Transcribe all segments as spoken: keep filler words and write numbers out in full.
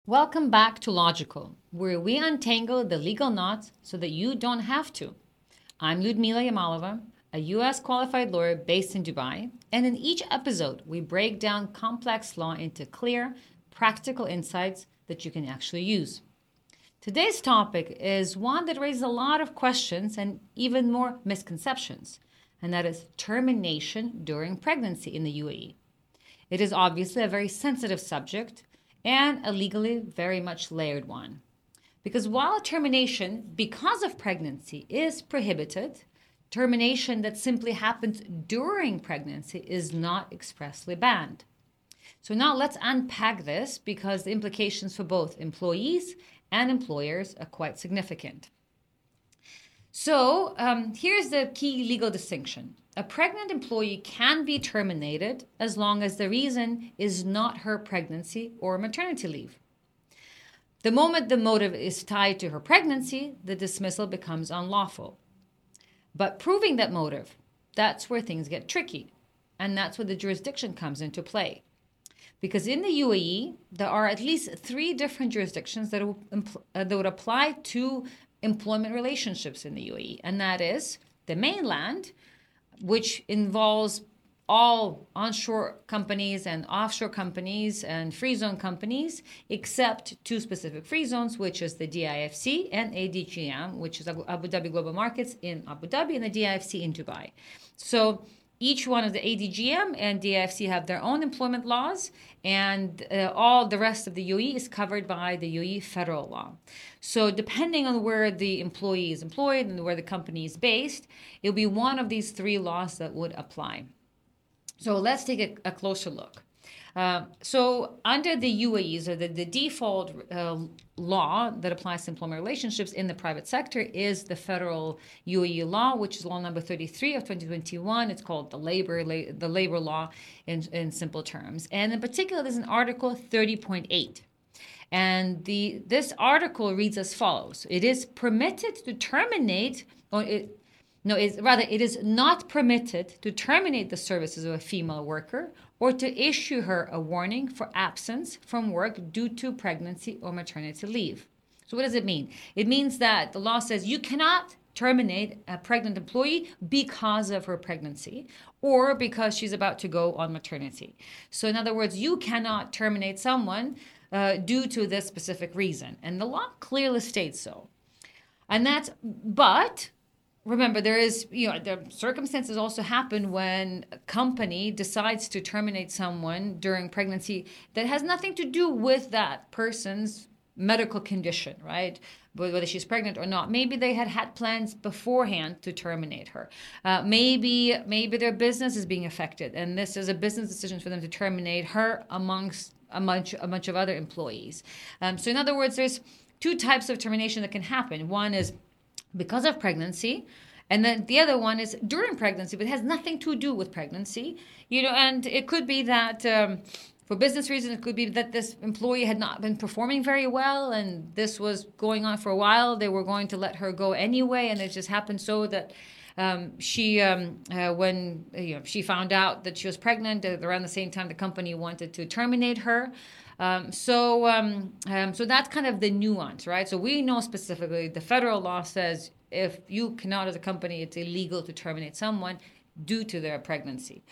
Welcome back to Logical, where we untangle the legal knots so that you don't have to. I'm Ludmila Yamalova, a U S qualified lawyer based in Dubai, and in each episode, we break down complex law into clear, practical insights that you can actually use. Today's topic is one that raises a lot of questions and even more misconceptions, and that is termination during pregnancy in the U A E. It is obviously a very sensitive subject and a legally very much layered one. Because while termination because of pregnancy is prohibited, termination that simply happens during pregnancy is not expressly banned. So now let's unpack this because the implications for both employees and employers are quite significant. So um, here's the key legal distinction. A pregnant employee can be terminated as long as the reason is not her pregnancy or maternity leave. The moment the motive is tied to her pregnancy, the dismissal becomes unlawful. But proving that motive, that's where things get tricky. And that's where the jurisdiction comes into play. Because in the U A E, there are at least three different jurisdictions that, will, uh, that would apply to employment relationships in the U A E. And that is the mainland, which involves all onshore companies and offshore companies and free zone companies, except two specific free zones, which is the D I F C and A D G M, which is Abu Dhabi Global Markets in Abu Dhabi and the D I F C in Dubai. So each one of the A D G M and D I F C have their own employment laws, and uh, all the rest of the U A E is covered by the U A E federal law. So depending on where the employee is employed and where the company is based, it'll be one of these three laws that would apply. So let's take a, a closer look. Uh, so under the U A Es, or the, the default uh, law that applies to employment relationships in the private sector is the federal U A E law, which is law number thirty-three of twenty twenty-one. It's called the labor la- the labor law in, in simple terms. And in particular, there's an article thirty point eight. And the this article reads as follows. It is permitted to terminate, or it, no, it's, rather, it is not permitted to terminate the services of a female worker or to issue her a warning for absence from work due to pregnancy or maternity leave. So what does it mean? It means that the law says you cannot terminate a pregnant employee because of her pregnancy or because she's about to go on maternity. So in other words, you cannot terminate someone uh, due to this specific reason. And the law clearly states so. And that's, but remember, there is, you know, the circumstances also happen when a company decides to terminate someone during pregnancy that has nothing to do with that person's medical condition, right? Whether she's pregnant or not. Maybe they had had plans beforehand to terminate her. Uh, maybe maybe their business is being affected, and this is a business decision for them to terminate her amongst a bunch, a bunch of other employees. Um, so in other words, there's two types of termination that can happen. One is because of pregnancy, and then the other one is during pregnancy, but it has nothing to do with pregnancy. You know, and it could be that um, for business reasons, it could be that this employee had not been performing very well, and this was going on for a while. They were going to let her go anyway, and it just happened so that um, she, um, uh, when you know, she found out that she was pregnant, uh, around the same time the company wanted to terminate her. Um, so, um, um, so that's kind of the nuance, right? So we know specifically the federal law says if you cannot, as a company, it's illegal to terminate someone due to their pregnancy.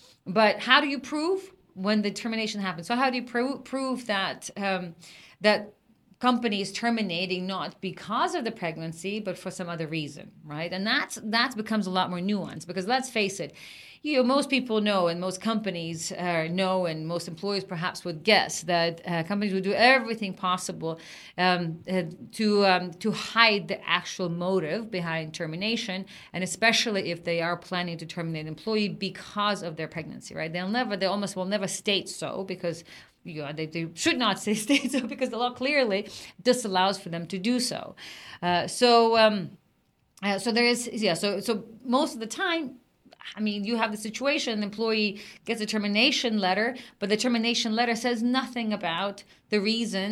But how do you prove when the termination happens? So how do you pro- prove that um, that company is terminating not because of the pregnancy, but for some other reason, right? And that's that becomes a lot more nuanced because let's face it, you know, most people know and most companies uh, know and most employers perhaps would guess that uh, companies would do everything possible um, uh, to um, to hide the actual motive behind termination, and especially if they are planning to terminate an employee because of their pregnancy, right? They'll never, they almost will never state so because you know, they, they should not say state so because the law clearly disallows for them to do so. Uh, so um, uh, so there is, yeah, so so most of the time, I mean, you have the situation, the employee gets a termination letter, but the termination letter says nothing about the reason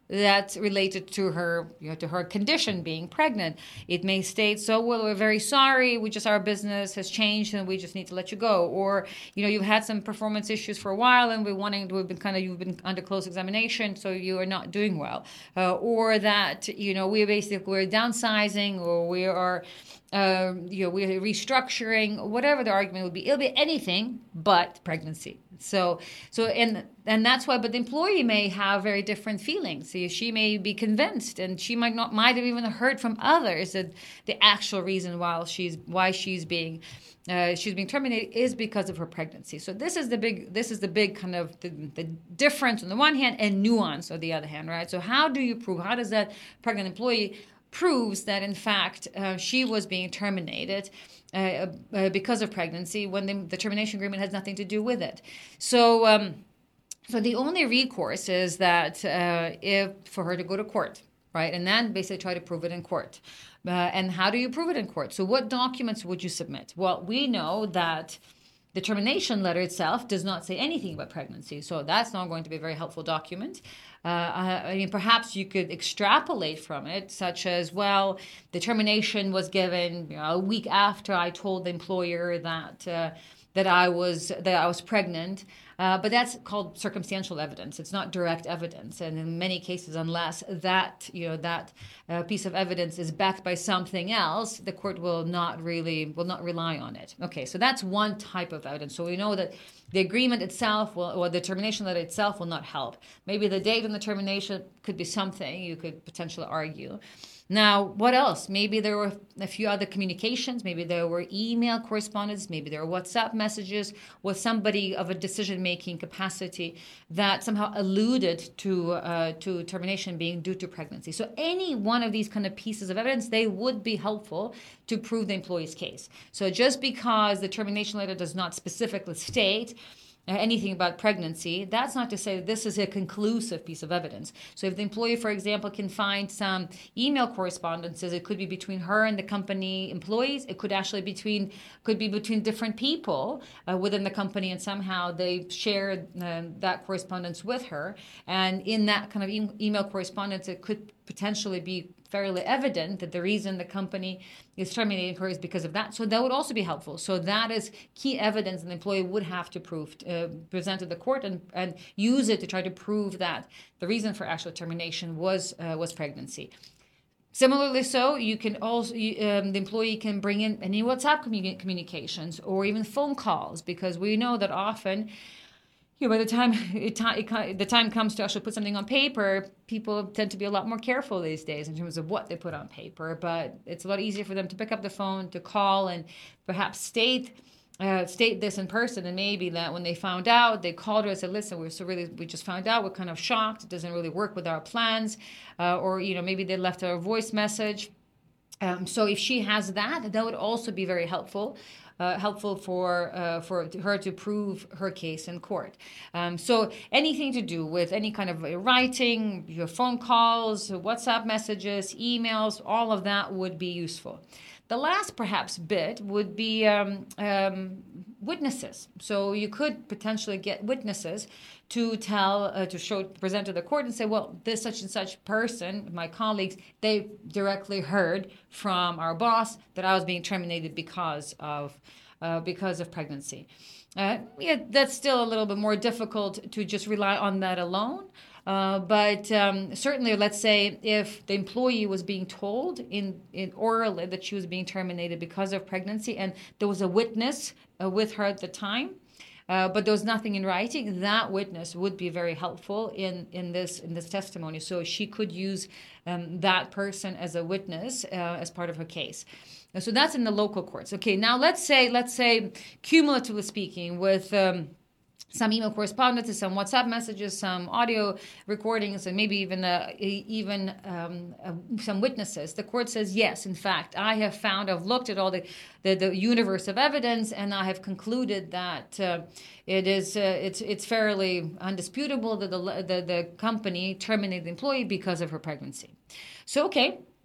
that's related to her, you know, to her condition being pregnant. It may state, so, well, we're very sorry, we just, our business has changed and we just need to let you go. Or, you know, you've had some performance issues for a while and we're wanting, we've been kind of, you've been under close examination, so you are not doing well. Uh, or that, you know, we're basically, we're downsizing, or we are, uh, you know, we're restructuring, whatever the argument would be. It'll be anything but pregnancy. So, so, and, and that's why, but the employee may have very different feelings. See, she may be convinced, and she might not, might have even heard from others that the actual reason why she's, why she's being, uh, she's being terminated is because of her pregnancy. So this is the big, this is the big kind of the, the difference on the one hand and nuance on the other hand, right? So how do you prove, how does that pregnant employee proves that in fact uh, she was being terminated uh, uh, because of pregnancy when the, the termination agreement has nothing to do with it? So, um, so the only recourse is that uh, if for her to go to court, right, and then basically try to prove it in court. Uh, and how do you prove it in court? So, what documents would you submit? Well, we know that the termination letter itself does not say anything about pregnancy, so that's not going to be a very helpful document. Uh, I mean, perhaps you could extrapolate from it, such as, well, the termination was given, you know, a week after I told the employer that uh, that I was that I was pregnant. Uh, but that's called circumstantial evidence. It's not direct evidence, and in many cases, unless that you know that uh, piece of evidence is backed by something else, the court will not really will not rely on it. Okay, so that's one type of evidence. So we know that the agreement itself will, or the termination letter itself will not help. Maybe the date on the termination could be something you could potentially argue. Now, what else? Maybe there were a few other communications. Maybe there were email correspondence. Maybe there were WhatsApp messages with somebody of a decision-making capacity that somehow alluded to uh, to termination being due to pregnancy. So any one of these kind of pieces of evidence, they would be helpful to prove the employee's case. So just because the termination letter does not specifically state anything about pregnancy, that's not to say that this is a conclusive piece of evidence. So if the employee, for example, can find some email correspondences, it could be between her and the company employees. It could actually between could be between different people uh, within the company, and somehow they share uh, that correspondence with her. And in that kind of e- email correspondence, it could potentially be fairly evident that the reason the company is terminating her is because of that. So that would also be helpful. So that is key evidence an employee would have to prove, uh, present to the court and, and use it to try to prove that the reason for actual termination was uh, was pregnancy. Similarly, so you can also um, the employee can bring in any WhatsApp communi- communications or even phone calls, because we know that often, you know, by the time it, it, the time comes to actually put something on paper, people tend to be a lot more careful these days in terms of what they put on paper. But it's a lot easier for them to pick up the phone, to call, and perhaps state uh, state this in person. And maybe that when they found out, they called her and said, "Listen, we're so really we just found out. We're kind of shocked. It doesn't really work with our plans." Uh, or you know, maybe they left her a voice message. Um, so if she has that, that would also be very helpful. Uh, helpful for uh, for her to prove her case in court. Um, so anything to do with any kind of writing, your phone calls, WhatsApp messages, emails, all of that would be useful. The last perhaps bit would be um, um, witnesses. So you could potentially get witnesses to tell, uh, to show, present to the court and say, well, this such and such person, my colleagues, they directly heard from our boss that I was being terminated because of uh, because of pregnancy. Uh, yeah, that's still a little bit more difficult to just rely on that alone. Uh, but um, certainly, let's say if the employee was being told in, in orally that she was being terminated because of pregnancy, and there was a witness uh, with her at the time, uh, but there was nothing in writing, that witness would be very helpful in, in this in this testimony. So she could use um, that person as a witness uh, as part of her case. And so that's in the local courts. Okay, now let's say let's say cumulatively speaking, with um, some email correspondence, some WhatsApp messages, some audio recordings, and maybe even uh, even um, uh, some witnesses. The court says, yes, in fact, I have found, I've looked at all the, the, the universe of evidence, and I have concluded that uh, it is uh, it's it's fairly undisputable that the, the the company terminated the employee because of her pregnancy. So, okay.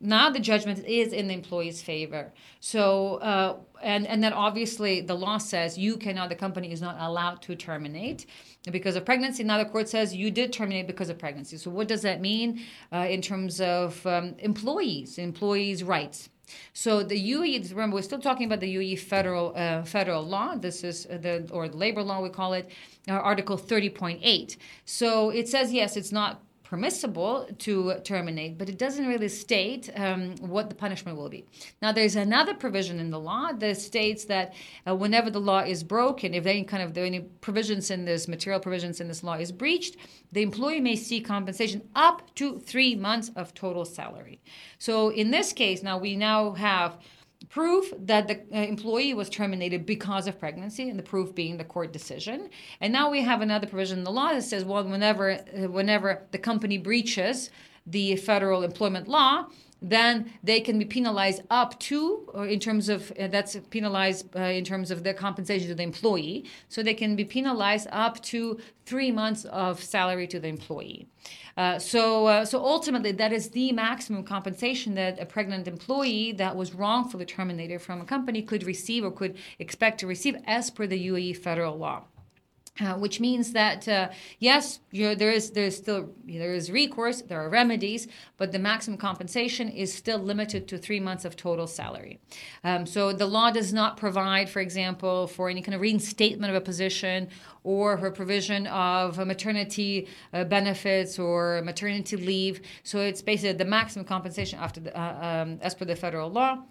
now the judgment is in the employee's favor. So, uh, and, and then obviously the law says you cannot, the company is not allowed to terminate because of pregnancy. Now the court says you did terminate because of pregnancy. So what does that mean uh, in terms of um, employees, employees' rights? So the U A E, remember, we're still talking about the U A E federal uh, federal law. This is the, or the labor law, we call it, uh, Article thirty point eight. So it says, yes, it's not permissible to terminate, but it doesn't really state um, what the punishment will be. Now, there's another provision in the law that states that uh, whenever the law is broken, if any kind of there any provisions in this, material provisions in this law is breached, the employee may seek compensation up to three months of total salary. So in this case, now we now have proof that the uh, employee was terminated because of pregnancy, and the proof being the court decision. And now we have another provision in the law that says, well, whenever uh, whenever the company breaches the federal employment law, then they can be penalized up to, or in terms of, uh, that's penalized uh, in terms of their compensation to the employee. So they can be penalized up to three months of salary to the employee. Uh, so, uh, so ultimately, that is the maximum compensation that a pregnant employee that was wrongfully terminated from a company could receive or could expect to receive as per the U A E federal law. Uh, which means that uh, yes, you're, there is there is still there is recourse, there are remedies, but the maximum compensation is still limited to three months of total salary. Um, so the law does not provide, for example, for any kind of reinstatement of a position or for provision of uh, maternity uh, benefits or maternity leave. So it's basically the maximum compensation after the, uh, um, as per the federal law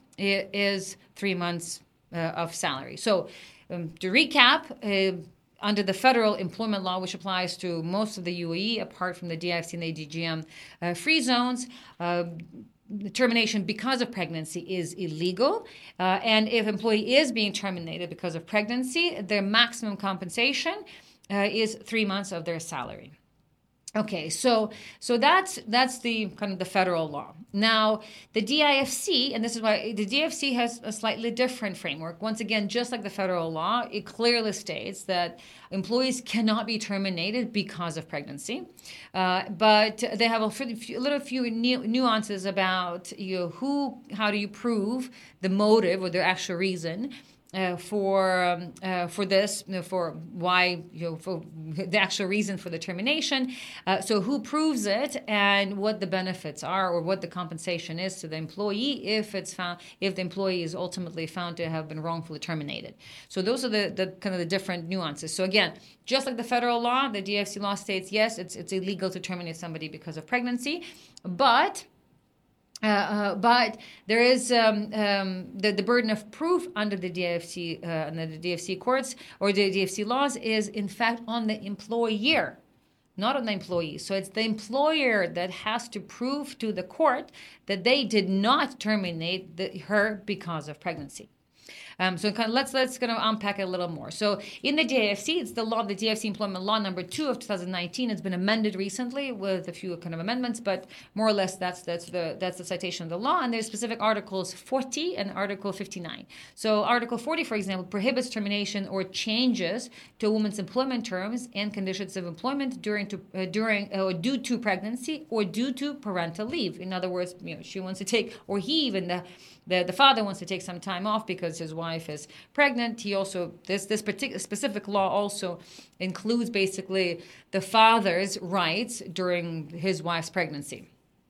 is three months uh, of salary. So um, to recap. Uh, Under the federal employment law, which applies to most of the U A E, apart from the D I F C and A D G M uh, free zones, uh, termination because of pregnancy is illegal. Uh, and if employee is being terminated because of pregnancy, their maximum compensation uh, is three months of their salary. Okay, so so that's that's the kind of the federal law. Now, the D I F C, and this is why the D I F C has a slightly different framework. Once again, just like the federal law, it clearly states that employees cannot be terminated because of pregnancy, uh, but they have a, few, a little few nu- nuances about you know, who, how do you prove the motive or the actual reason. Uh, for um, uh, for this, you know, for why, you know, for the actual reason for the termination. Uh, so who proves it, and what the benefits are, or what the compensation is to the employee if it's found, if the employee is ultimately found to have been wrongfully terminated. So those are the, the kind of the different nuances. So again, just like the federal law, the D I F C law states yes, it's it's illegal to terminate somebody because of pregnancy, but. Uh, uh, but there is um, um, the, the burden of proof under the D I F C, uh, under the D F C courts or the D F C laws is in fact on the employer, not on the employee. So it's the employer that has to prove to the court that they did not terminate the, her because of pregnancy. Um, so kind of let's let's kind of unpack it a little more. So in the D I F C, it's the law, the D I F C Employment Law number two of two thousand nineteen. It's been amended recently with a few kind of amendments, but more or less that's that's the that's the citation of the law. And there's specific articles forty and Article fifty-nine. So Article forty, for example, prohibits termination or changes to a woman's employment terms and conditions of employment during to uh, during uh, or due to pregnancy or due to parental leave. In other words, you know, she wants to take, or he even the The, the father wants to take some time off because his wife is pregnant. He also, this this particular specific law also includes basically the father's rights during his wife's pregnancy.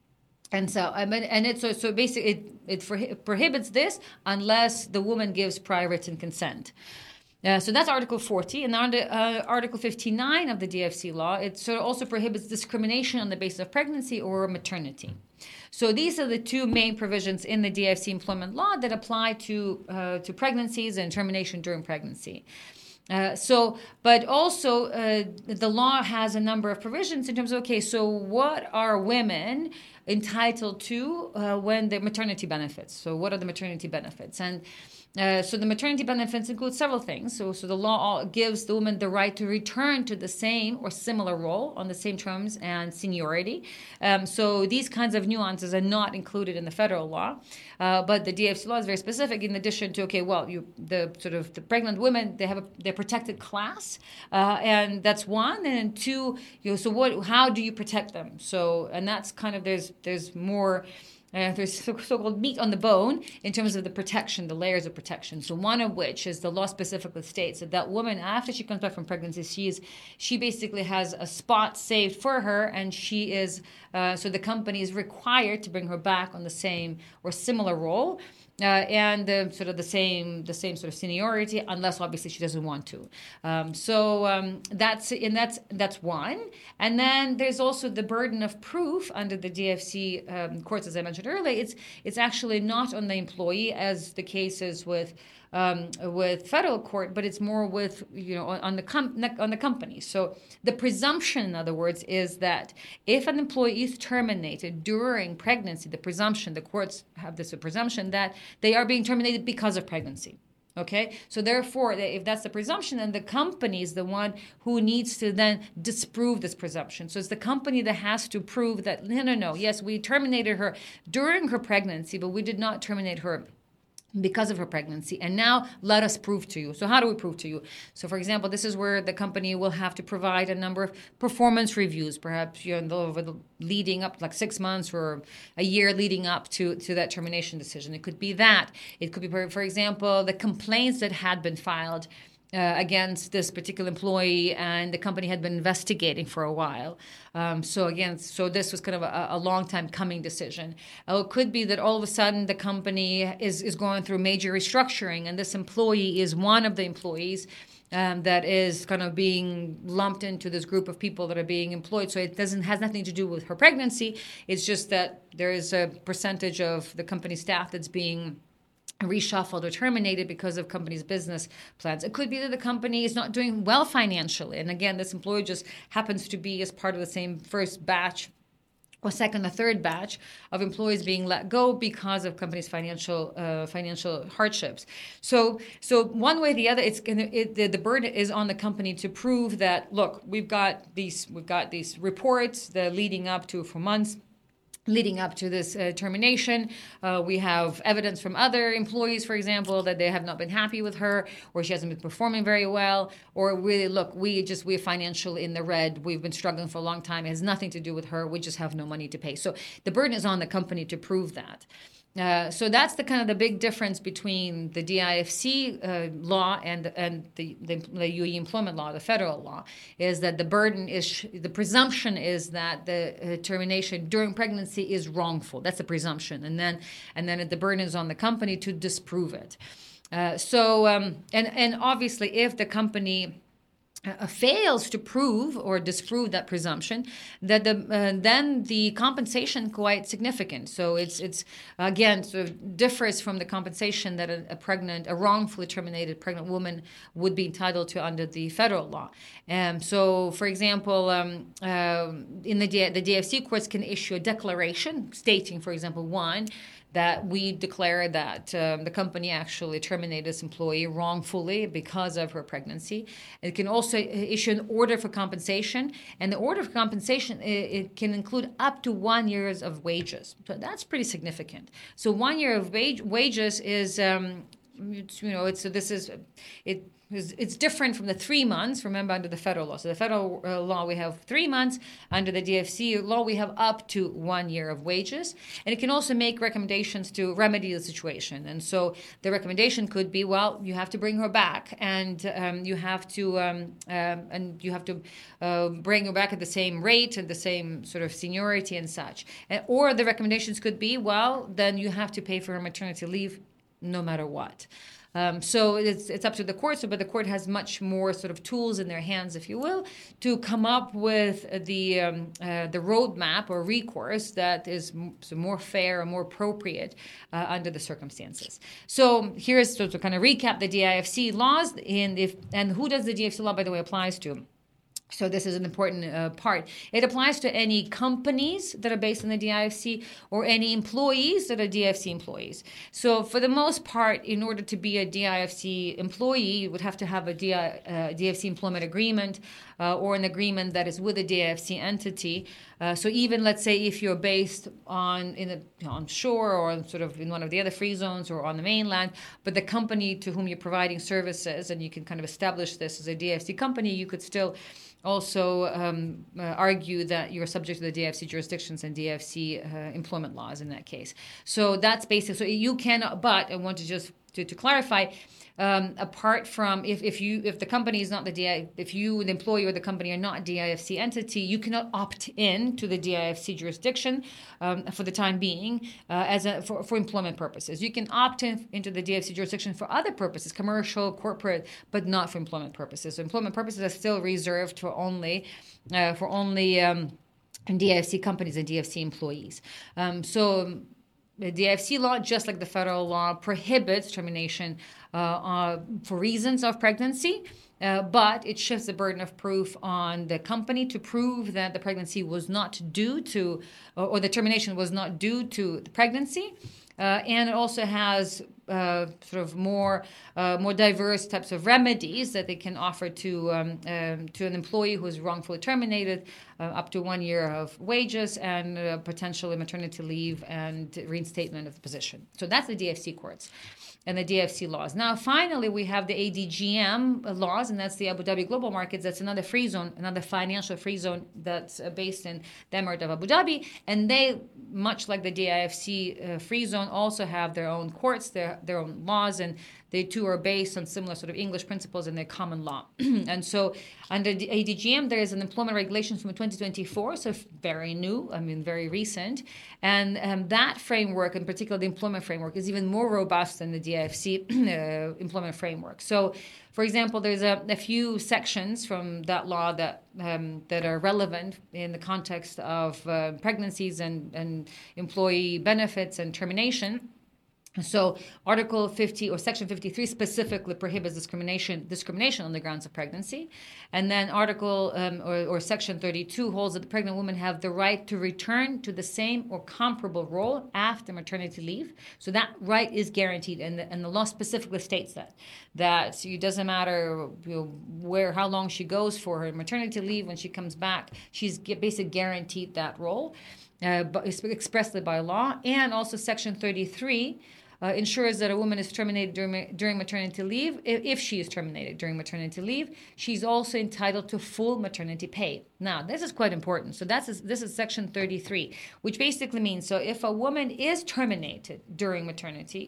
And so, I mean, and it's so, so basically it, it, for, it prohibits this unless the woman gives prior written consent. Uh, so that's Article forty. And under uh, Article fifty-nine of the D F C law, it sort of also prohibits discrimination on the basis of pregnancy or maternity. So these are the two main provisions in the D F C employment law that apply to uh, to pregnancies and termination during pregnancy. Uh, so, but also uh, the law has a number of provisions in terms of, okay, so what are women entitled to uh, when their maternity benefits? So what are the maternity benefits? And Uh, so the maternity benefits include several things. So, so the law gives the woman the right to return to the same or similar role on the same terms and seniority. Um, so these kinds of nuances are not included in the federal law, uh, but the D F C law is very specific. In addition to, okay, well, you the sort of the pregnant women, they have a they're protected class, uh, and that's one. And two, you know, so what? How do you protect them? So, and that's kind of there's there's more. Uh, there's so- so-called meat on the bone in terms of the protection, the layers of protection. So one of which is the law specifically states that that woman, after she comes back from pregnancy, she is she basically has a spot saved for her, and she is uh, so the company is required to bring her back on the same or similar role. Uh, and uh, sort of the same, the same sort of seniority, unless obviously she doesn't want to. Um, so um, that's and that's that's one. And then there's also the burden of proof under the D F C um, courts, as I mentioned earlier. It's it's actually not on the employee, as the case is with. Um, with federal court, but it's more with you know on the com- on the company. So the presumption, in other words, is that if an employee is terminated during pregnancy, the presumption, the courts have this presumption that they are being terminated because of pregnancy. Okay, so therefore, if that's the presumption, then the company is the one who needs to then disprove this presumption. So it's the company that has to prove that no, no, no. Yes, we terminated her during her pregnancy, but we did not terminate her because of her pregnancy. And now let us prove to you. So how do we prove to you? So for example, this is where the company will have to provide a number of performance reviews, perhaps you know, over the leading up like six months or a year leading up to, to that termination decision. It could be that. It could be, for example, the complaints that had been filed Uh, against this particular employee, and the company had been investigating for a while. Um, so again, so this was kind of a, a long time coming decision. Uh, it could be that all of a sudden the company is, is going through major restructuring, and this employee is one of the employees um, that is kind of being lumped into this group of people that are being employed. So it doesn't has nothing to do with her pregnancy. It's just that there is a percentage of the company staff that's being reshuffled or terminated because of company's business plans. It could be that the company is not doing well financially. And again, this employee just happens to be as part of the same first batch or second or third batch of employees being let go because of companies' financial uh, financial hardships. So, so one way or the other, it's gonna, it, the, the burden is on the company to prove that, look, we've got these we've got these reports that are leading up to for months. Leading up to this uh, termination, uh, we have evidence from other employees, for example, that they have not been happy with her, or she hasn't been performing very well, or really, look, we just we're financially in the red. We've been struggling for a long time. It has nothing to do with her. We just have no money to pay. So the burden is on the company to prove that. Uh, so that's the kind of the big difference between the D I F C uh, law and and the, the the U A E employment law, the federal law, is that the burden is the presumption is that the uh, termination during pregnancy is wrongful. That's the presumption, and then and then the burden is on the company to disprove it. Uh, so um, and and obviously, if the company Uh, fails to prove or disprove that presumption, that the uh, then the compensation quite significant. So it's it's again sort of differs from the compensation that a, a pregnant, a wrongfully terminated pregnant woman would be entitled to under the federal law. Um, so, for example, um, uh, in the D- the D F C courts can issue a declaration stating, for example, one. That we declare that um, the company actually terminated this employee wrongfully because of her pregnancy. It can also issue an order for compensation, and the order for compensation it, it can include up to one years of wages. So that's pretty significant. So one year of wage, wages is, um, it's, you know, it's so this is it. It's different from the three months, remember, under the federal law. So the federal uh, law, we have three months. Under the D F C law, we have up to one year of wages. And it can also make recommendations to remedy the situation. And so the recommendation could be, well, you have to bring her back. And um, you have to um, um, and you have to uh, bring her back at the same rate and the same sort of seniority and such. And, or the recommendations could be, well, then you have to pay for her maternity leave no matter what. Um, so it's it's up to the court, so, but the court has much more sort of tools in their hands, if you will, to come up with the um, uh, the roadmap or recourse that is m- so more fair and more appropriate uh, under the circumstances. So here's so to kind of recap the D I F C laws, and if and who does the D I F C law, by the way, applies to? So this is an important uh, part. It applies to any companies that are based in the D I F C or any employees that are D I F C employees. So for the most part, in order to be a D I F C employee, you would have to have a D I, uh, D I F C employment agreement uh, or an agreement that is with a D I F C entity. Uh, so even, let's say, if you're based on in a, you know, on shore or sort of in one of the other free zones or on the mainland, but the company to whom you're providing services, and you can kind of establish this as a D I F C company, you could still also um, uh, argue that you're subject to the D I F C jurisdictions and D I F C uh, employment laws in that case. So that's basic. So you cannot, but I want to just to, to clarify, um, apart from if, if you if the company is not the D I, if you the employee or the company are not a D I F C entity, you cannot opt in to the D I F C jurisdiction um, for the time being uh, as a for, for employment purposes. You can opt in into the D I F C jurisdiction for other purposes, commercial, corporate, but not for employment purposes. So employment purposes are still reserved for only uh, for only um, D I F C companies and D I F C employees. Um, so. The D I F C law, just like the federal law, prohibits termination uh, uh, for reasons of pregnancy, uh, but it shifts the burden of proof on the company to prove that the pregnancy was not due to, or, or the termination was not due to the pregnancy. Uh, and it also has uh, sort of more uh, more diverse types of remedies that they can offer to um, um, to an employee who is wrongfully terminated, uh, up to one year of wages and uh, potentially maternity leave and reinstatement of the position. So that's the D F C courts and the D F C laws. Now, finally, we have the A D G M laws, and that's the Abu Dhabi Global Markets. That's another free zone, another financial free zone that's uh, based in the Emirate of Abu Dhabi. And they, much like the D I F C uh, free zone, also have their own courts, their, their own laws, and they too are based on similar sort of English principles in their common law. And so under the A D G M, there is an employment regulation from twenty twenty-four, so very new, I mean, very recent. And um, that framework, in particular the employment framework, is even more robust than the D I F C uh, employment framework. So, for example, there's a, a few sections from that law that um, that are relevant in the context of uh, pregnancies and, and employee benefits and termination. So Article fifty or Section fifty-three specifically prohibits discrimination discrimination on the grounds of pregnancy. And then Article um, or, or Section thirty-two holds that the pregnant women have the right to return to the same or comparable role after maternity leave. So that right is guaranteed, and the, and the law specifically states that. That it doesn't matter, you know, where, how long she goes for her maternity leave, when she comes back, she's basically guaranteed that role, uh, but expressly by law. And also Section thirty-three Uh, ensures that a woman is terminated during, during maternity leave. If, if she is terminated during maternity leave, she's also entitled to full maternity pay. Now, this is quite important. So that's this is Section thirty-three, which basically means, so if a woman is terminated during maternity,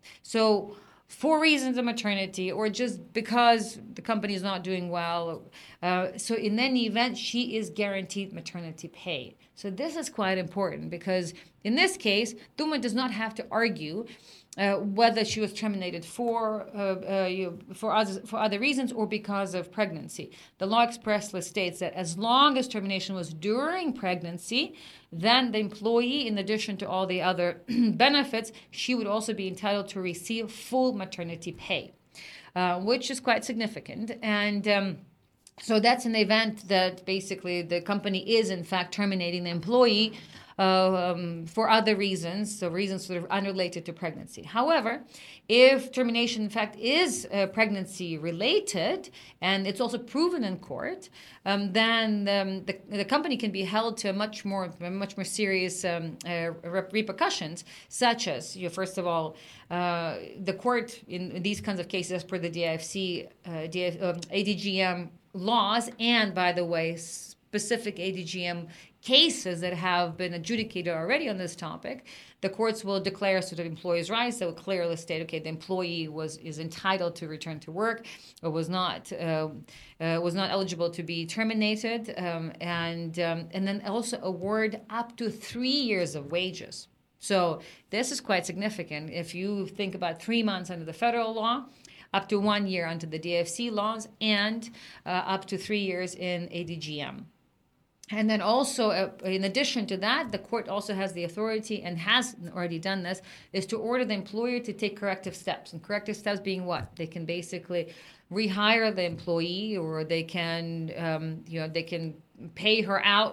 so for reasons of maternity or just because the company is not doing well, uh, so in any event, she is guaranteed maternity pay. So this is quite important because in this case, the woman does not have to argue uh, whether she was terminated for uh, uh, you, for other for other reasons or because of pregnancy. The law expressly states that as long as termination was during pregnancy, then the employee, in addition to all the other benefits, she would also be entitled to receive full maternity pay, uh, which is quite significant. And um, so that's an event that basically the company is in fact terminating the employee uh, um, for other reasons, so reasons sort of unrelated to pregnancy. However, if termination in fact is uh, pregnancy related and it's also proven in court, um, then um, the, the company can be held to a much more much more serious um, uh, repercussions, such as, you know, first of all, uh, the court in these kinds of cases, as per the D I F C, uh, D F, um, A D G M laws, and by the way, specific A D G M cases that have been adjudicated already on this topic, the courts will declare sort of employees' rights. They will clearly state, okay, the employee was is entitled to return to work, or was not uh, uh, was not eligible to be terminated, um, and um, and then also award up to three years of wages. So this is quite significant. If you think about three months under the federal law, up to one year under the D F C laws, and uh, up to three years in A D G M. And then also, uh, in addition to that, the court also has the authority, and has already done this, is to order the employer to take corrective steps. And corrective steps being what? They can basically rehire the employee, or they can, um, you know, they can pay her out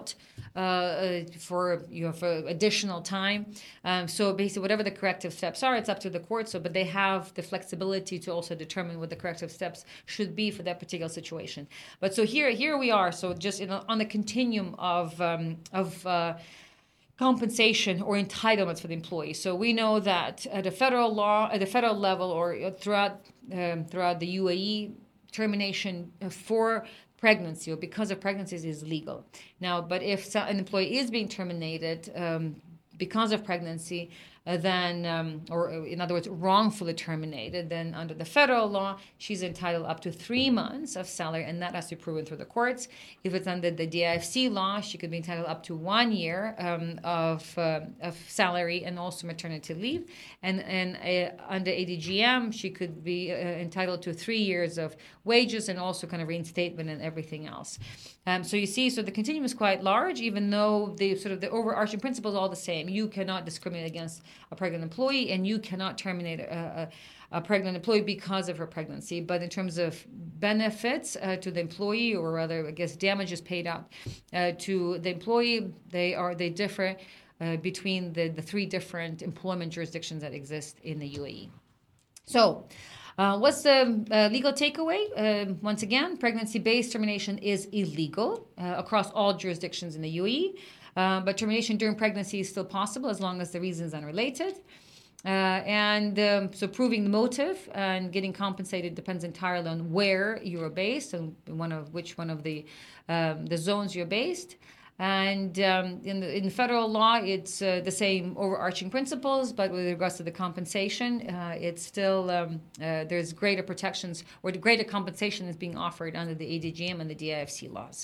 uh, uh, for you know for additional time. Um, so basically, whatever the corrective steps are, it's up to the court. So, but they have the flexibility to also determine what the corrective steps should be for that particular situation. But so here, here we are. So just in a, on the continuum of um, of uh, compensation or entitlements for the employee. So we know that at the federal law, at the federal level, or throughout um, throughout the U A E, termination for pregnancy or because of pregnancies is legal. Now, but if an employee is being terminated um, because of pregnancy, uh, then, um, or in other words, wrongfully terminated, then under the federal law, she's entitled up to three months of salary, and that has to be proven through the courts. If it's under the D I F C law, she could be entitled up to one year um, of uh, of salary and also maternity leave. And and uh, under A D G M, she could be uh, entitled to three years of wages and also kind of reinstatement and everything else. Um, so you see, so the continuum is quite large, even though the sort of the overarching principle is all the same. You cannot discriminate against a pregnant employee, and you cannot terminate a, a, a pregnant employee because of her pregnancy. But in terms of benefits uh, to the employee, or rather, I guess, damages paid out uh, to the employee, they are they differ uh, between the, the three different employment jurisdictions that exist in the U A E. So. Uh, what's the uh, legal takeaway? Uh, once again, pregnancy-based termination is illegal uh, across all jurisdictions in the U A E, uh, but termination during pregnancy is still possible as long as the reason is unrelated. Uh, and um, so proving the motive and getting compensated depends entirely on where you are based and one of which one of the um, the zones you're based. And um, in, the, in federal law, it's uh, the same overarching principles, but with regards to the compensation, uh, it's still, um, uh, there's greater protections or the greater compensation is being offered under the A D G M and the D I F C laws.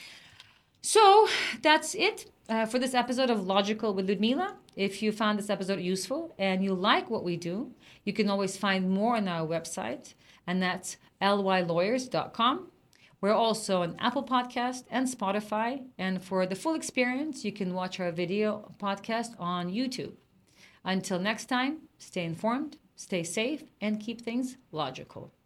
So that's it uh, for this episode of Logical with Ludmila. If you found this episode useful and you like what we do, you can always find more on our website, and that's l y lawyers dot com. We're also on Apple Podcast and Spotify. And for the full experience, you can watch our video podcast on YouTube. Until next time, stay informed, stay safe, and keep things logical.